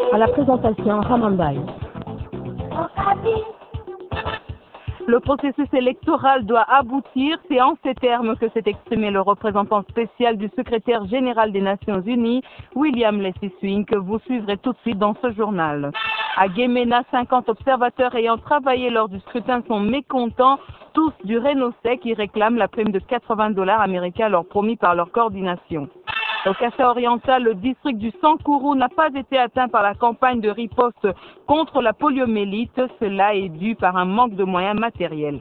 À la présentation, Ramambaye. Le processus électoral doit aboutir. C'est en ces termes que s'est exprimé le représentant spécial du secrétaire général des Nations Unies, William Lessiswing, que vous suivrez tout de suite dans ce journal. À Guémena, 50 observateurs ayant travaillé lors du scrutin sont mécontents, tous du Rénosset, qui réclament la prime de $80 américains leur promis par leur coordination. Au Kassa oriental, le district du Sankourou n'a pas été atteint par la campagne de riposte contre la poliomyélite. Cela est dû par un manque de moyens matériels.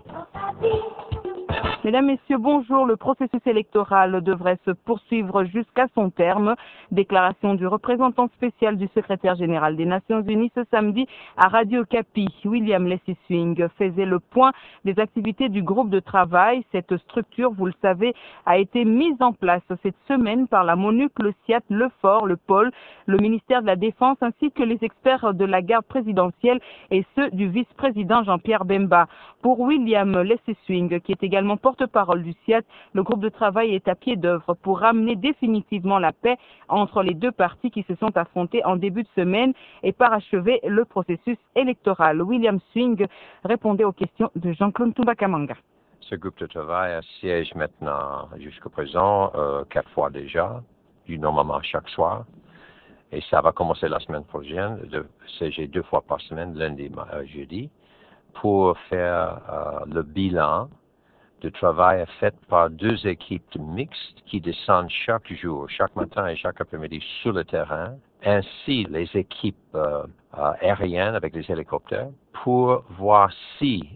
Mesdames, Messieurs, bonjour. Le processus électoral devrait se poursuivre jusqu'à son terme. Déclaration du représentant spécial du secrétaire général des Nations Unies ce samedi à Radio Okapi. William Lessiswing faisait le point des activités du groupe de travail. Cette structure, vous le savez, a été mise en place cette semaine par la MONUC, le SIAT, le FOR, le POL, le ministère de la Défense ainsi que les experts de la garde présidentielle et ceux du vice-président Jean-Pierre Bemba. Pour William Lessiswing, qui est également porte-parole du SIAT, le groupe de travail est à pied d'œuvre pour ramener définitivement la paix entre les deux parties qui se sont affrontés en début de semaine et parachever le processus électoral. William Swing répondait aux questions de Jean-Claude Toubakamanga. Ce groupe de travail siège maintenant jusqu'à présent 4 fois déjà, normalement chaque soir. Et ça va commencer la semaine prochaine, de siéger 2 fois par semaine, lundi et jeudi, pour faire le bilan de travail fait par 2 équipes mixtes qui descendent chaque jour, chaque matin et chaque après-midi sur le terrain, ainsi les équipes aériennes avec les hélicoptères, pour voir si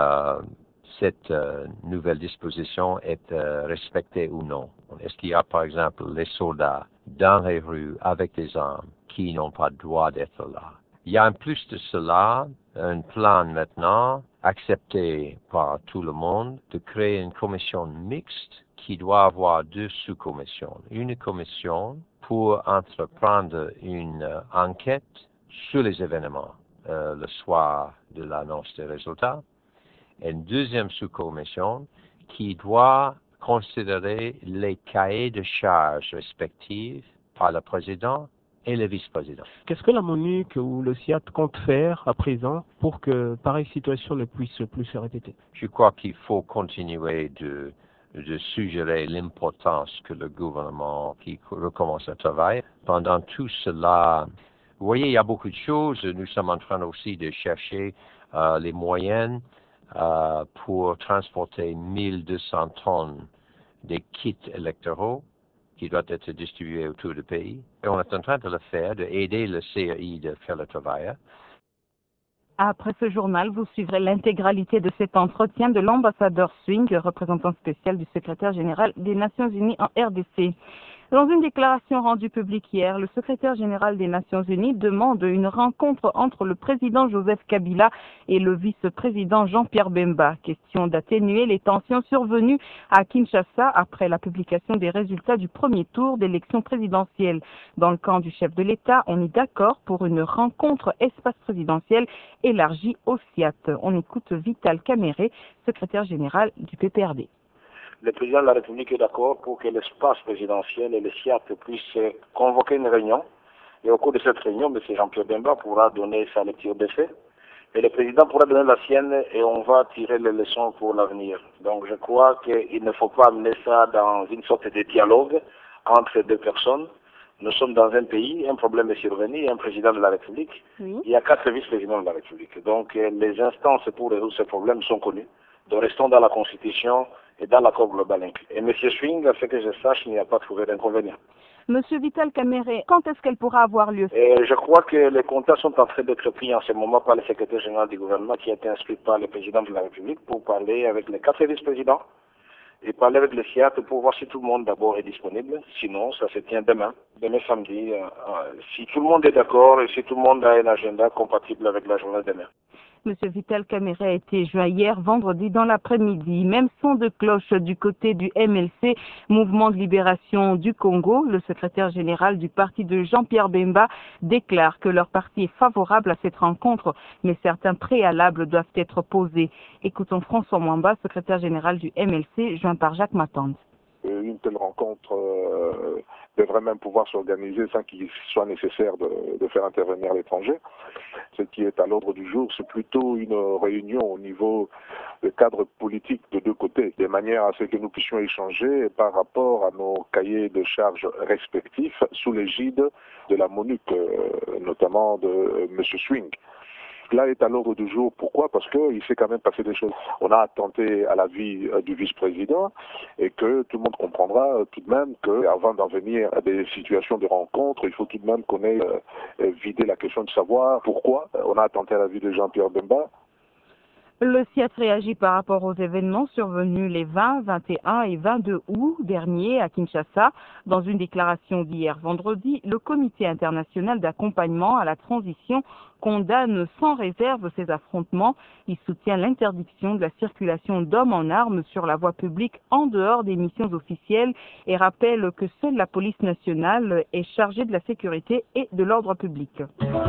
cette nouvelle disposition est respectée ou non. Est-ce qu'il y a par exemple les soldats dans les rues avec des armes qui n'ont pas le droit d'être là? Il y a en plus de cela un plan maintenant accepté par tout le monde de créer une commission mixte qui doit avoir 2 sous-commissions. Une commission pour entreprendre une enquête sur les événements le soir de l'annonce des résultats. Et une deuxième sous-commission qui doit considérer les cahiers de charges respectifs par le président et le vice-président. Qu'est-ce que la MONUC ou le SIAT compte faire à présent pour que pareille situation ne puisse plus se répéter? Je crois qu'il faut continuer de suggérer l'importance que le gouvernement qui recommence le travail. Pendant tout cela, vous voyez, il y a beaucoup de choses. Nous sommes en train aussi de chercher les moyens pour transporter 1200 tonnes des kits électoraux qui doivent être distribués autour du pays. Et on est en train de le faire, d'aider le CRI de faire le travail. Après ce journal, vous suivrez l'intégralité de cet entretien de l'ambassadeur Swing, représentant spécial du secrétaire général des Nations Unies en RDC. Dans une déclaration rendue publique hier, le secrétaire général des Nations Unies demande une rencontre entre le président Joseph Kabila et le vice-président Jean-Pierre Bemba. Question d'atténuer les tensions survenues à Kinshasa après la publication des résultats du premier tour d'élection présidentielle. Dans le camp du chef de l'État, on est d'accord pour une rencontre espace présidentiel élargie au SIAT. On écoute Vital Kamere, secrétaire général du PPRD. Le président de la République est d'accord pour que l'espace présidentiel et le SIAT puissent convoquer une réunion. Et au cours de cette réunion, M. Jean-Pierre Bemba pourra donner sa lecture des faits. Et le président pourra donner la sienne et on va tirer les leçons pour l'avenir. Donc je crois qu'il ne faut pas amener ça dans une sorte de dialogue entre 2 personnes. Nous sommes dans un pays, un problème est survenu, un président de la République. Oui. Il y a 4 vice-présidents de la République. Donc les instances pour résoudre ce problème sont connues. Donc restons dans la Constitution et dans l'accord global inclus. Et M. Swing, à ce que je sache, il n'y a pas trouvé d'inconvénient. Monsieur Vital Kamere, quand est-ce qu'elle pourra avoir lieu? Je crois que les contacts sont en train d'être pris en ce moment par le secrétaire général du gouvernement qui a été inscrit par le président de la République pour parler avec les 4 vice-présidents et parler avec le SIAT pour voir si tout le monde d'abord est disponible. Sinon, ça se tient demain samedi. Si tout le monde est d'accord et si tout le monde a un agenda compatible avec la journée de demain. Monsieur Vital Kamere a été joint hier vendredi dans l'après-midi. Même son de cloche du côté du MLC, Mouvement de Libération du Congo. Le secrétaire général du parti de Jean-Pierre Bemba déclare que leur parti est favorable à cette rencontre, mais certains préalables doivent être posés. Écoutons François Mwamba, secrétaire général du MLC, joint par Jacques Matande. Une telle rencontre devrait même pouvoir s'organiser sans qu'il soit nécessaire de faire intervenir l'étranger. Ce qui est à l'ordre du jour, c'est plutôt une réunion au niveau du cadre politique de deux côtés, de manière à ce que nous puissions échanger par rapport à nos cahiers de charges respectifs sous l'égide de la MONUC, notamment de M. Swing. Là est à l'ordre du jour. Pourquoi? Parce qu'il s'est quand même passé des choses. On a attenté à la vie du vice-président et que tout le monde comprendra tout de même qu'avant d'en venir à des situations de rencontre, il faut tout de même qu'on ait vidé la question de savoir pourquoi on a attenté à la vie de Jean-Pierre Bemba. Le CIAT réagit par rapport aux événements survenus les 20, 21 et 22 août dernier à Kinshasa. Dans une déclaration d'hier vendredi, le Comité international d'accompagnement à la transition condamne sans réserve ces affrontements. Il soutient l'interdiction de la circulation d'hommes en armes sur la voie publique en dehors des missions officielles et rappelle que seule la police nationale est chargée de la sécurité et de l'ordre public.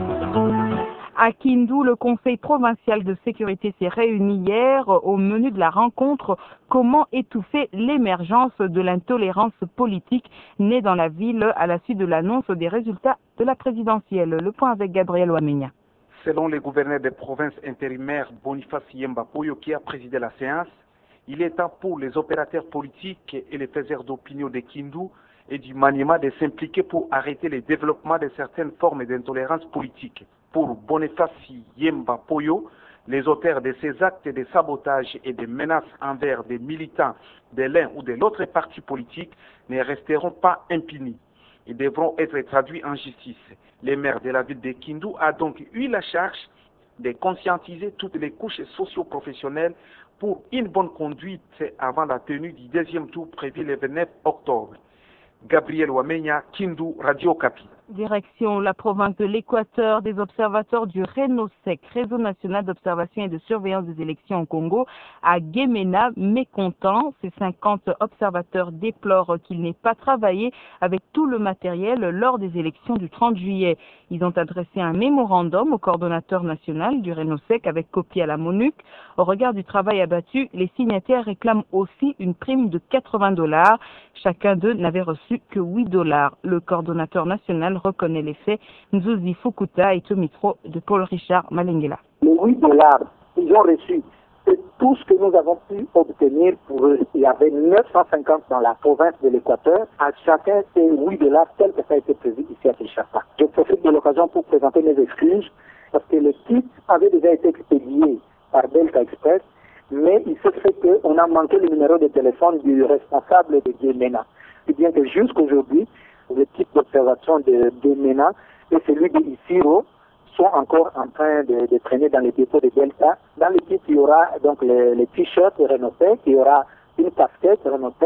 À Kindu, le Conseil provincial de sécurité s'est réuni hier au menu de la rencontre « Comment étouffer l'émergence de l'intolérance politique née dans la ville à la suite de l'annonce des résultats de la présidentielle ». Le point avec Gabriel Ouamenya. Selon le gouverneur des provinces intérimaires Boniface Yemba Poyo qui a présidé la séance, il est temps pour les opérateurs politiques et les faiseurs d'opinion de Kindu et du Maniema de s'impliquer pour arrêter le développement de certaines formes d'intolérance politique. Pour Boniface Yemba Poyo, les auteurs de ces actes de sabotage et de menaces envers des militants de l'un ou de l'autre parti politique ne resteront pas impunis. Ils devront être traduits en justice. Le maire de la ville de Kindu a donc eu la charge de conscientiser toutes les couches socio-professionnelles pour une bonne conduite avant la tenue du deuxième tour prévu le 29 octobre. Gabriel Ouamenya, Kindu, Radio Okapi. Direction la province de l'Équateur, des observateurs du RENOSEC, Réseau national d'observation et de surveillance des élections au Congo, à Guémena, mécontents. Ces 50 observateurs déplorent qu'il n'ait pas travaillé avec tout le matériel lors des élections du 30 juillet. Ils ont adressé un mémorandum au coordonnateur national du RENOSEC avec copie à la MONUC. Au regard du travail abattu, les signataires réclament aussi une prime de $80. Chacun d'eux n'avait reçu que $8. Le coordonnateur national reconnaît les faits. Nzuzi Fukuta est au micro de Paul Richard Malengela. Les $8 qu'ils ont reçus, c'est tout ce que nous avons pu obtenir pour eux. Il y avait 950 dans la province de l'Équateur. À chacun, c'est $8 tel que ça a été prévu ici à Kinshasa. Je profite de l'occasion pour présenter mes excuses parce que le titre avait déjà été expédié par Delta Express, mais il se fait qu'on a manqué le numéro de téléphone du responsable de Guémena. C'est bien que jusqu'aujourd'hui, le type d'observation de Guémena et celui de Isiro sont encore en train de traîner dans les dépôts de Delta. Dans le titre, il y aura donc les t-shirts Renault-Tech, il y aura une casquette Renault-Tech.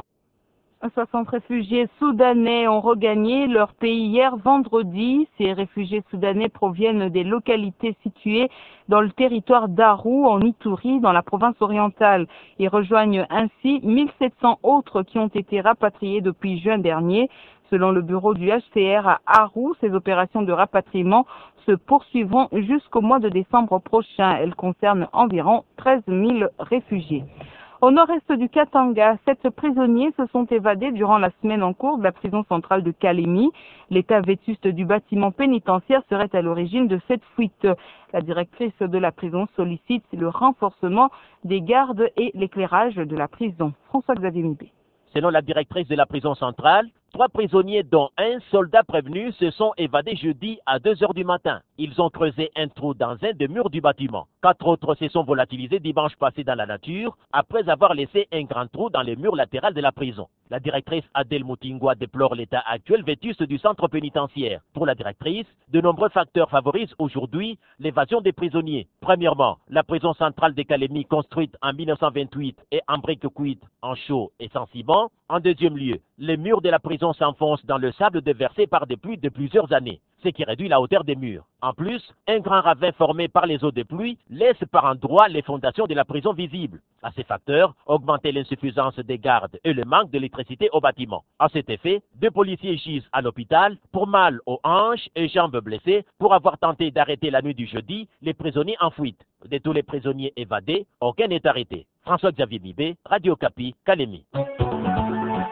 60 réfugiés soudanais ont regagné leur pays hier vendredi. Ces réfugiés soudanais proviennent des localités situées dans le territoire d'Arou, en Ituri, dans la province orientale. Ils rejoignent ainsi 1700 autres qui ont été rapatriés depuis juin dernier. Selon le bureau du HCR à Arou, ces opérations de rapatriement se poursuivront jusqu'au mois de décembre prochain. Elles concernent environ 13 000 réfugiés. Au nord-est du Katanga, 7 prisonniers se sont évadés durant la semaine en cours de la prison centrale de Kalemi. L'état vétuste du bâtiment pénitentiaire serait à l'origine de cette fuite. La directrice de la prison sollicite le renforcement des gardes et l'éclairage de la prison. François-Xavier Mibé. Selon la directrice de la prison centrale, 3 prisonniers dont un soldat prévenu se sont évadés jeudi à 2 h du matin. Ils ont creusé un trou dans un des murs du bâtiment. 4 autres se sont volatilisés dimanche passé dans la nature après avoir laissé un grand trou dans les murs latérales de la prison. La directrice Adèle Moutingwa déplore l'état actuel vétuste du centre pénitentiaire. Pour la directrice, de nombreux facteurs favorisent aujourd'hui l'évasion des prisonniers. Premièrement, la prison centrale de Kalemi construite en 1928 et en briques cuites, en chaux et sans ciment. En deuxième lieu, les murs de la prison s'enfoncent dans le sable déversé par des pluies de plusieurs années, ce qui réduit la hauteur des murs. En plus, un grand ravin formé par les eaux de pluie laisse par endroits les fondations de la prison visibles. À ces facteurs, augmenter l'insuffisance des gardes et le manque d'électricité au bâtiment. À cet effet, 2 policiers gisent à l'hôpital pour mal aux hanches et jambes blessées pour avoir tenté d'arrêter la nuit du jeudi les prisonniers en fuite. De tous les prisonniers évadés, aucun n'est arrêté. François-Xavier Mibé, Radio Okapi, Kalemi.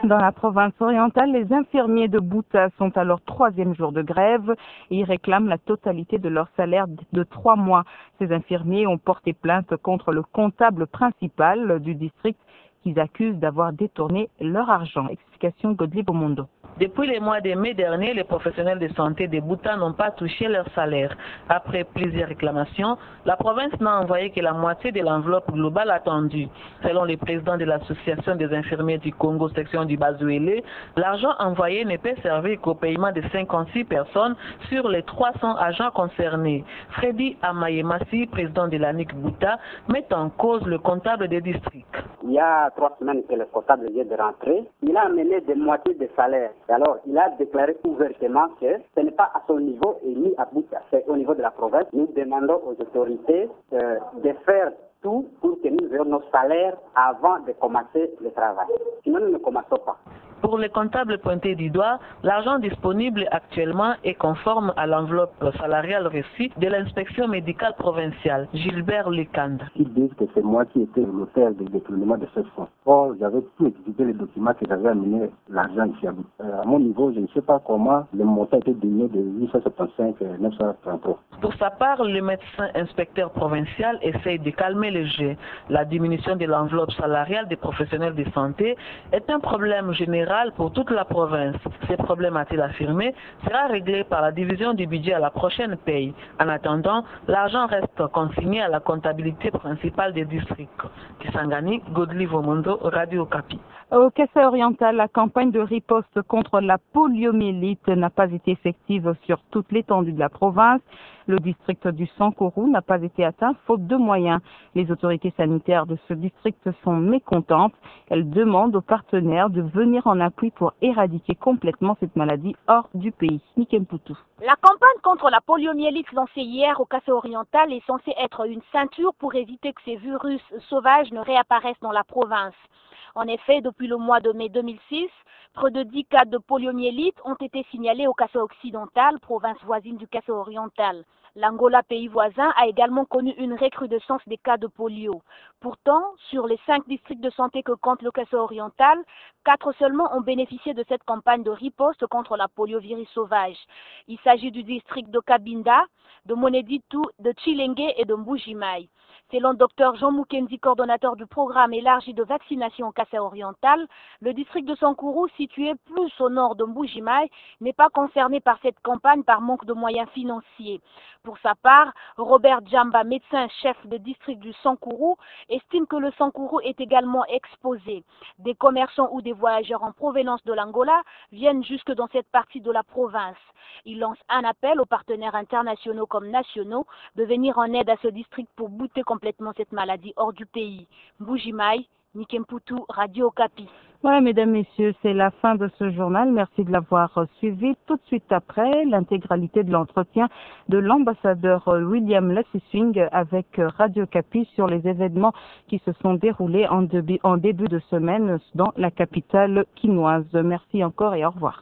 Dans la province orientale, les infirmiers de Bouta sont à leur 3e jour de grève et ils réclament la totalité de leur salaire de 3 mois. Ces infirmiers ont porté plainte contre le comptable principal du district qu'ils accusent d'avoir détourné leur argent. Explication Godly Bomondo. Depuis le mois de mai dernier, les professionnels de santé de Bouta n'ont pas touché leur salaire. Après plusieurs réclamations, la province n'a envoyé que la moitié de l'enveloppe globale attendue. Selon le président de l'Association des infirmiers du Congo, section du Bazouélé, l'argent envoyé ne peut servir qu'au paiement de 56 personnes sur les 300 agents concernés. Freddy Amayemasi, président de l'ANIC Bouta, met en cause le comptable des districts. Il y a 3 semaines que le comptable vient de rentrer. Il a amené des moitiés de salaire. Alors, il a déclaré ouvertement que ce n'est pas à son niveau et ni à Bouta, c'est au niveau de la province. Nous demandons aux autorités de faire tout pour que nous ayons nos salaires avant de commencer le travail. Sinon, nous ne commençons pas. Pour les comptables pointés du doigt, l'argent disponible actuellement est conforme à l'enveloppe salariale reçue de l'inspection médicale provinciale. Gilbert Lecande. Ils disent que c'est moi qui étais l'auteur du détournement de ce fonds. Or, j'avais tout exécuté les documents que j'avais amené l'argent ici à Bouta. À mon niveau, je ne sais pas comment le montant a été donné de 875 à 933. Pour sa part, le médecin inspecteur provincial essaye de calmer le jeu. La diminution de l'enveloppe salariale des professionnels de santé est un problème général pour toute la province. Ce problème, a-t-il affirmé, sera réglé par la division du budget à la prochaine paye. En attendant, l'argent reste consigné à la comptabilité principale des districts. Kisangani, Godly Vomondo, Radio Okapi. Au Kassai oriental, la campagne de riposte contre la poliomyélite n'a pas été effective sur toute l'étendue de la province. Le district du Sankourou n'a pas été atteint faute de moyens. Les autorités sanitaires de ce district sont mécontentes. Elles demandent aux partenaires de venir en appui pour éradiquer complètement cette maladie hors du pays. Nikempoutou. La campagne contre la poliomyélite lancée hier au Kassai oriental est censée être une ceinture pour éviter que ces virus sauvages ne réapparaissent dans la province. En effet, depuis le mois de mai 2006, près de 10 cas de poliomyélite ont été signalés au Kassai occidental, province voisine du Kassai oriental. L'Angola, pays voisin, a également connu une recrudescence des cas de polio. Pourtant, sur les 5 districts de santé que compte le Kassai oriental, 4 seulement ont bénéficié de cette campagne de riposte contre la poliovirus sauvage. Il s'agit du district de Kabinda, de Moneditu, de Chilenge et de Mbujimai. Selon Dr Jean Mukendi, coordonnateur du programme élargi de vaccination au Kassai oriental, le district de Sankourou, situé plus au nord de Mbujimai, n'est pas concerné par cette campagne par manque de moyens financiers. Pour sa part, Robert Djamba, médecin chef de district du Sankourou, estime que le Sankourou est également exposé. Des commerçants ou des voyageurs en provenance de l'Angola viennent jusque dans cette partie de la province. Il lance un appel aux partenaires internationaux comme nationaux de venir en aide à ce district pour bouter complètement cette maladie hors du pays. Mbujimai, Nikempoutu, Radio Okapi. Voilà, mesdames, messieurs, c'est la fin de ce journal. Merci de l'avoir suivi. Tout de suite après, l'intégralité de l'entretien de l'ambassadeur William Lassiswing avec Radio Okapi sur les événements qui se sont déroulés en début de semaine dans la capitale quinoise. Merci encore et au revoir.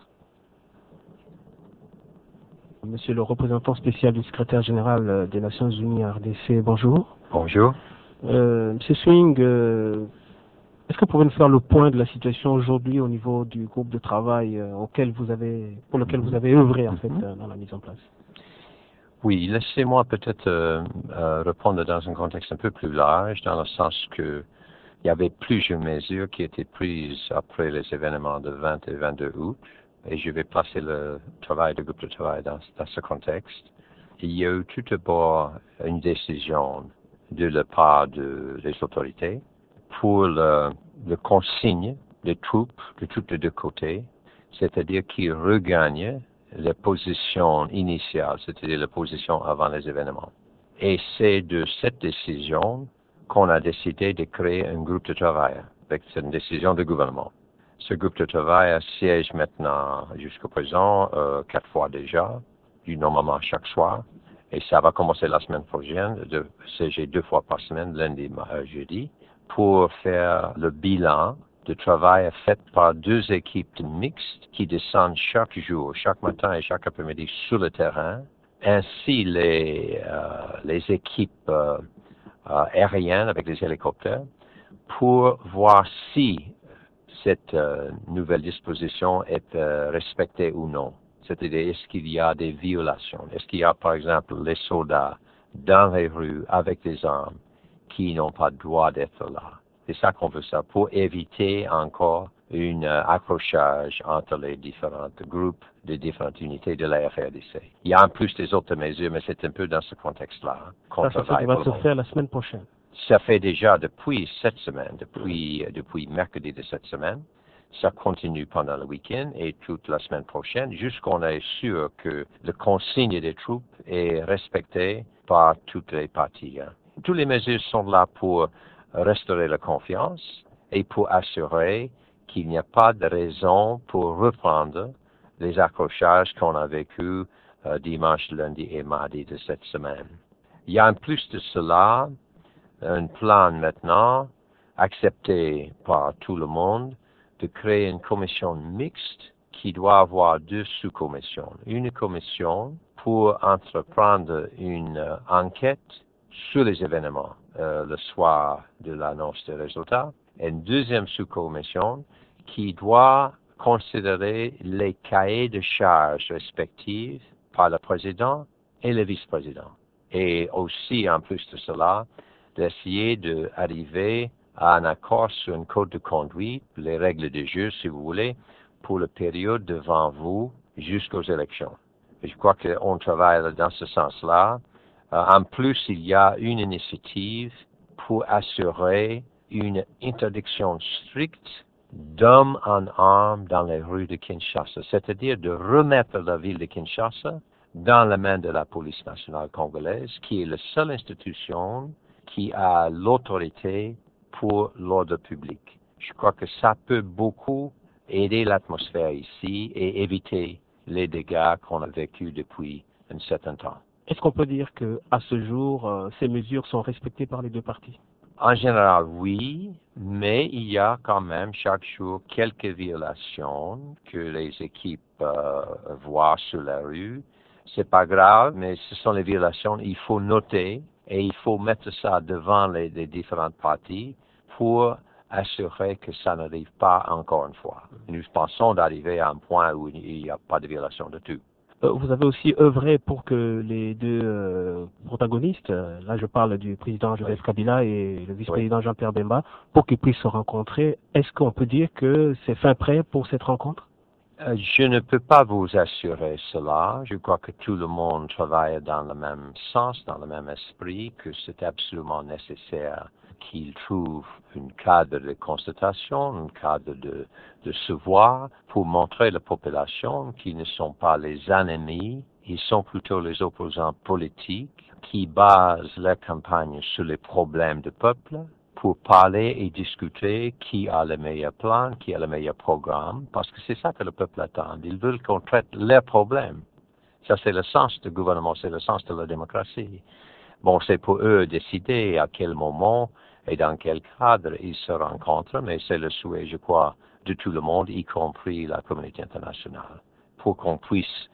Monsieur le représentant spécial du secrétaire général des Nations Unies à RDC, bonjour. Bonjour. Monsieur Swing, est-ce que vous pouvez nous faire le point de la situation aujourd'hui au niveau du groupe de travail pour lequel vous avez œuvré en fait dans la mise en place? Oui, laissez-moi peut-être répondre dans un contexte un peu plus large, dans le sens que il y avait plusieurs mesures qui étaient prises après les événements de 20 et 22 août, et je vais passer le travail du groupe de travail dans ce contexte. Il y a eu tout d'abord une décision de la part des autorités pour le consigne des troupes de tous les deux côtés, c'est-à-dire qu'ils regagnent la position initiale, c'est-à-dire la position avant les événements. Et c'est de cette décision qu'on a décidé de créer un groupe de travail, avec une décision du gouvernement. Ce groupe de travail siège maintenant, jusqu'à présent, 4 fois déjà, normalement chaque soir. Et ça va commencer la semaine prochaine, de siéger 2 fois par semaine, lundi, jeudi, pour faire le bilan de travail fait par 2 équipes mixtes qui descendent chaque jour, chaque matin et chaque après-midi sur le terrain, ainsi les équipes aériennes avec les hélicoptères, pour voir si cette nouvelle disposition est respectée ou non. C'est-à-dire, est-ce qu'il y a des violations? Est-ce qu'il y a, par exemple, les soldats dans les rues avec des armes qui n'ont pas le droit d'être là? C'est ça qu'on veut ça, pour éviter encore un accrochage entre les différents groupes des différentes unités de la FRDC. Il y a en plus des autres mesures, mais c'est un peu dans ce contexte-là qu'on travaille. Ça va se faire la semaine prochaine. Ça fait déjà depuis cette semaine, depuis mercredi de cette semaine. Ça continue pendant le week-end et toute la semaine prochaine, jusqu'on est sûr que le consigne des troupes est respecté par toutes les parties. Toutes les mesures sont là pour restaurer la confiance et pour assurer qu'il n'y a pas de raison pour reprendre les accrochages qu'on a vécus dimanche, lundi et mardi de cette semaine. Il y a en plus de cela un plan maintenant accepté par tout le monde de créer une commission mixte qui doit avoir 2 sous-commissions. Une commission pour entreprendre une enquête sur les événements le soir de l'annonce des résultats. Et une deuxième sous-commission qui doit considérer les cahiers de charges respectifs par le président et le vice-président. Et aussi, en plus de cela, d'essayer d'arriver à un accord sur un code de conduite, les règles de jeu, si vous voulez, pour la période devant vous jusqu'aux élections. Et je crois qu'on travaille dans ce sens-là. En plus, il y a une initiative pour assurer une interdiction stricte d'hommes en armes dans les rues de Kinshasa, c'est-à-dire de remettre la ville de Kinshasa dans la main de la police nationale congolaise, qui est la seule institution qui a l'autorité pour l'ordre public. Je crois que ça peut beaucoup aider l'atmosphère ici et éviter les dégâts qu'on a vécus depuis un certain temps. Est-ce qu'on peut dire qu'à ce jour, ces mesures sont respectées par les 2 parties? En général, oui, mais il y a quand même chaque jour quelques violations que les équipes voient sur la rue. C'est pas grave, mais ce sont les violations. Il faut noter et il faut mettre ça devant les différentes parties pour assurer que ça n'arrive pas encore une fois. Nous pensons d'arriver à un point où il n'y a pas de violation de tout. Vous avez aussi œuvré pour que les 2 protagonistes, là je parle du président Joseph Kabila et le vice-président Jean-Pierre Bemba, pour qu'ils puissent se rencontrer. Est-ce qu'on peut dire que c'est fin prêt pour cette rencontre? Je ne peux pas vous assurer cela. Je crois que tout le monde travaille dans le même sens, dans le même esprit, que c'est absolument nécessaire qu'ils trouvent un cadre de constatation, un cadre de se voir pour montrer à la population qu'ils ne sont pas les ennemis, ils sont plutôt les opposants politiques qui basent leur campagne sur les problèmes du peuple pour parler et discuter qui a le meilleur plan, qui a le meilleur programme, parce que c'est ça que le peuple attend. Ils veulent qu'on traite leurs problèmes. Ça, c'est le sens du gouvernement, c'est le sens de la démocratie. Bon, c'est pour eux décider à quel moment et dans quel cadre ils se rencontrent, mais c'est le souhait, je crois, de tout le monde, y compris la communauté internationale. Pour qu'on puisse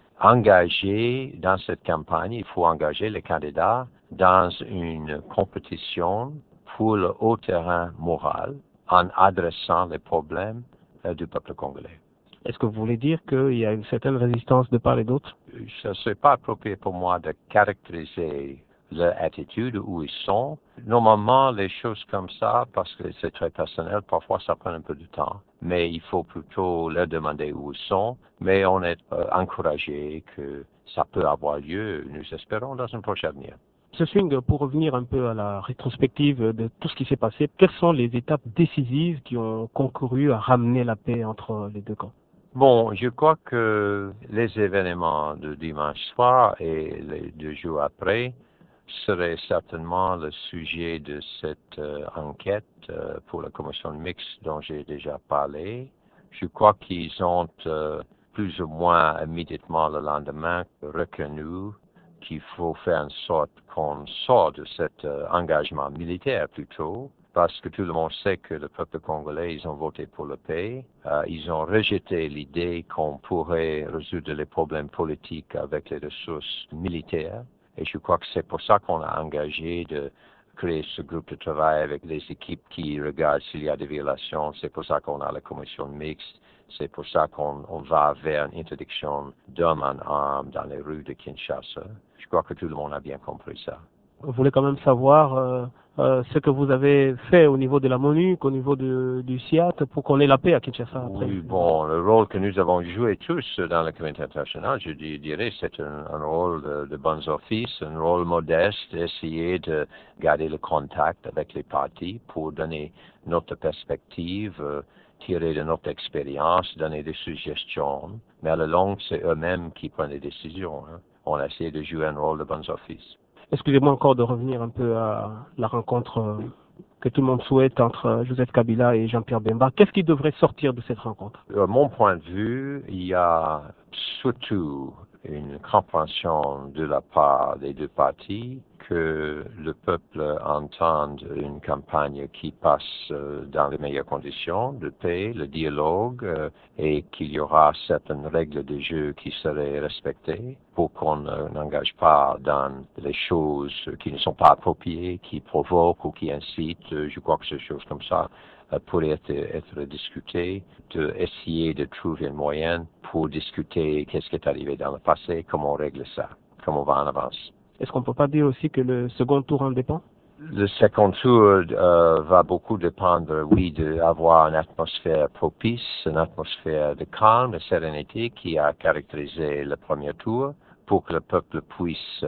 engager dans cette campagne, il faut engager les candidats dans une compétition pour le haut terrain moral en adressant les problèmes du peuple congolais. Est-ce que vous voulez dire qu'il y a une certaine résistance de part et d'autre? Ce n'est pas approprié pour moi de caractériser leur attitude, où ils sont. Normalement, les choses comme ça, parce que c'est très personnel, parfois ça prend un peu de temps. Mais il faut plutôt leur demander où ils sont. Mais on est encouragé que ça peut avoir lieu, nous espérons, dans un prochain avenir. M. Swing, pour revenir un peu à la rétrospective de tout ce qui s'est passé, quelles sont les étapes décisives qui ont concouru à ramener la paix entre les 2 camps? Bon, je crois que les événements de dimanche soir et les 2 jours après seraient certainement le sujet de cette enquête pour la commission mixte dont j'ai déjà parlé. Je crois qu'ils ont plus ou moins immédiatement le lendemain reconnu qu'il faut faire en sorte qu'on sort de cet engagement militaire plutôt, parce que tout le monde sait que le peuple congolais, ils ont voté pour la paix. Ils ont rejeté l'idée qu'on pourrait résoudre les problèmes politiques avec les ressources militaires. Et je crois que c'est pour ça qu'on a engagé de créé ce groupe de travail avec les équipes qui regardent s'il y a des violations. C'est pour ça qu'on a la commission mixte. C'est pour ça qu'on va vers une interdiction d'hommes en armes dans les rues de Kinshasa. Je crois que tout le monde a bien compris ça. Vous voulez quand même savoir ce que vous avez fait au niveau de la MONUC, au niveau du SIAT, pour qu'on ait la paix à Kinshasa après. Oui, bon, le rôle que nous avons joué tous dans la communauté internationale, je dirais, c'est un rôle de bons offices, un rôle modeste, d'essayer de garder le contact avec les partis pour donner notre perspective, tirer de notre expérience, donner des suggestions. Mais à la longue, c'est eux-mêmes qui prennent les décisions. Hein. On a essayé de jouer un rôle de bons offices. Excusez-moi encore de revenir un peu à la rencontre que tout le monde souhaite entre Joseph Kabila et Jean-Pierre Bemba. Qu'est-ce qui devrait sortir de cette rencontre? Mon point de vue, il y a surtout une compréhension de la part des deux partis que le peuple entende une campagne qui passe dans les meilleures conditions de paix, le dialogue, et qu'il y aura certaines règles de jeu qui seraient respectées pour qu'on n'engage pas dans les choses qui ne sont pas appropriées, qui provoquent ou qui incitent. Je crois que ces choses comme ça pourraient être discutées, d'essayer de trouver un moyen pour discuter qu'est-ce qui est arrivé dans le passé, comment on règle ça, comment on va en avance. Est-ce qu'on ne peut pas dire aussi que le second tour en dépend? Le second tour va beaucoup dépendre, oui, d'avoir une atmosphère propice, une atmosphère de calme, de sérénité qui a caractérisé le premier tour pour que le peuple puisse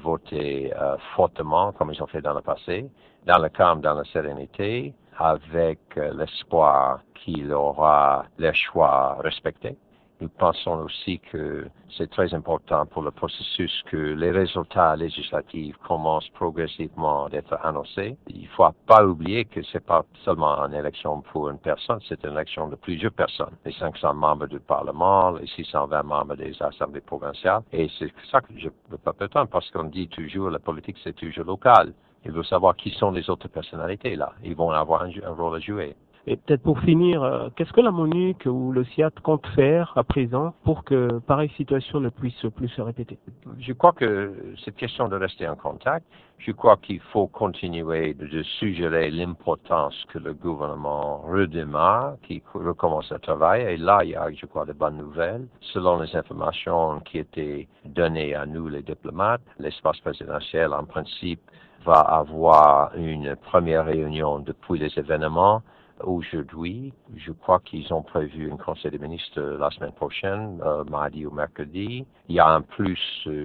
voter fortement comme ils ont fait dans le passé, dans le calme, dans la sérénité, avec l'espoir qu'il aura les choix respectés. Nous pensons aussi que c'est très important pour le processus que les résultats législatifs commencent progressivement à être annoncés. Il ne faut pas oublier que ce n'est pas seulement une élection pour une personne, c'est une élection de plusieurs personnes. Les 500 membres du Parlement, les 620 membres des assemblées provinciales. Et c'est ça que je ne veux pas prétendre parce qu'on dit toujours la politique c'est toujours local. Il faut savoir qui sont les autres personnalités là. Ils vont avoir un rôle à jouer. Et peut-être pour finir, qu'est-ce que la MONUC ou le SIAT compte faire à présent pour que pareille situation ne puisse plus se répéter? Je crois que c'est question de rester en contact. Je crois qu'il faut continuer de suggérer l'importance que le gouvernement redémarre, qu'il recommence à travailler. Et là, il y a, je crois, de bonnes nouvelles. Selon les informations qui étaient données à nous, les diplomates, l'espace présidentiel, en principe, va avoir une première réunion depuis les événements. Aujourd'hui, je crois qu'ils ont prévu un conseil des ministres la semaine prochaine, mardi ou mercredi. Il y a en plus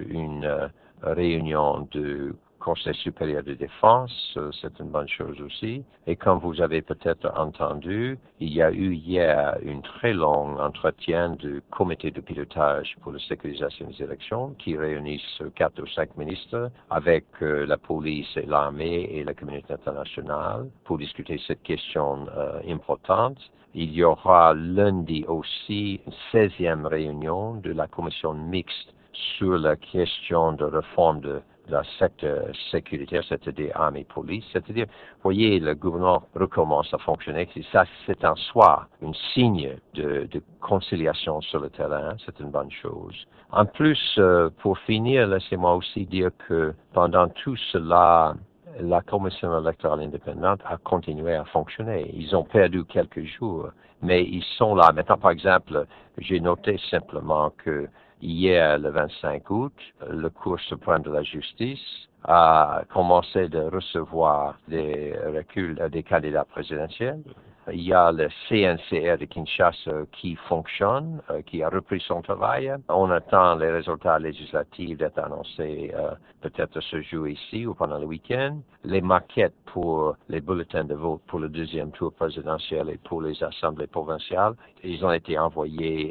une réunion du Conseil supérieur de défense, c'est une bonne chose aussi. Et comme vous avez peut-être entendu, il y a eu hier un très long entretien du comité de pilotage pour la sécurisation des élections qui réunissent 4 ou 5 ministres avec la police et l'armée et la communauté internationale pour discuter cette question importante. Il y aura lundi aussi une 16e réunion de la commission mixte sur la question de réforme de la secteur sécuritaire, c'est-à-dire armée-police. C'est-à-dire, vous voyez, le gouvernement recommence à fonctionner. Ça, c'est en soi un signe de conciliation sur le terrain. C'est une bonne chose. En plus, pour finir, laissez-moi aussi dire que pendant tout cela, la Commission électorale indépendante a continué à fonctionner. Ils ont perdu quelques jours, mais ils sont là. Maintenant, par exemple, j'ai noté simplement que hier, le 25 août, le Cour suprême de la justice a commencé de recevoir des reculs des candidats présidentiels. Il y a le CNCR de Kinshasa qui fonctionne, qui a repris son travail. On attend les résultats législatifs d'être annoncés peut-être ce jour ici ou pendant le week-end. Les maquettes pour les bulletins de vote pour le deuxième tour présidentiel et pour les assemblées provinciales, ils ont été envoyés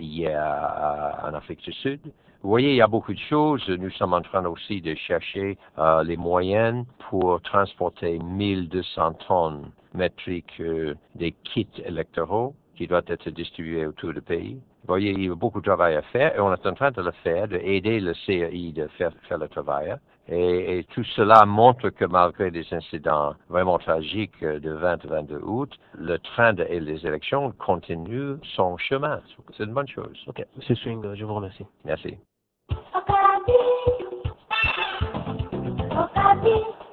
hier en Afrique du Sud. Vous voyez, il y a beaucoup de choses. Nous sommes en train aussi de chercher les moyens pour transporter 1200 tonnes métriques des kits électoraux qui doivent être distribués autour du pays. Vous voyez, il y a beaucoup de travail à faire et on est en train de le faire, d'aider le CEI de faire le travail. Et tout cela montre que malgré des incidents vraiment tragiques de 20 et 22 août, le train des élections continue son chemin. C'est une bonne chose. Ok, M. Swing, je vous remercie. Merci. Okapi.